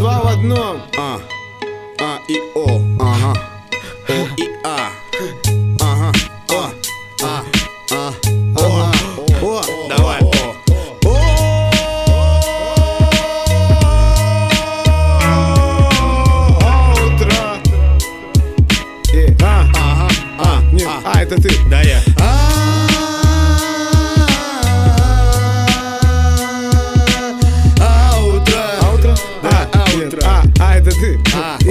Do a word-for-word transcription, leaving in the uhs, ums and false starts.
Два в одном. А, А и О, ага. О и А. Ага, А, А, А, О, О, давай, О. Утро. Э, А, Ага, А, нет, А. а, это ты. Да, я. А утро. А утро? Да, а нет, утро. А, а, это ты. А,